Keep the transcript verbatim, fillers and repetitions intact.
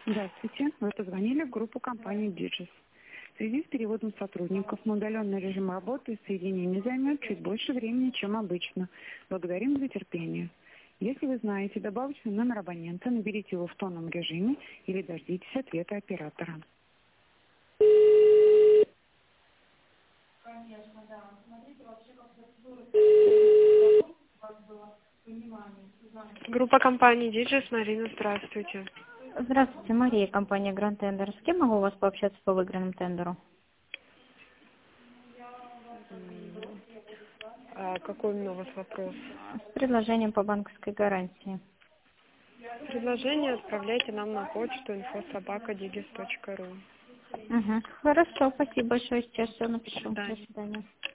Здравствуйте. Вы позвонили в группу компании Digis. В связи с переводом сотрудников на удаленный режим работы соединение займет чуть больше времени, чем обычно. Благодарим за терпение. Если вы знаете добавочный номер абонента, наберите его в тонном режиме или дождитесь ответа оператора. Конечно, да. Смотрите, вообще, как было понимание. Группа компании Digis, Марина, здравствуйте. Здравствуйте, Мария, компания Grand Tender. С кем могу у вас пообщаться по выигранному тендеру? А какой у меня у вас вопрос? С предложением по банковской гарантии. Предложение отправляйте нам на почту инфо собака дигис точка ру. Угу. Хорошо, спасибо большое, сейчас все напишу. До свидания. До свидания.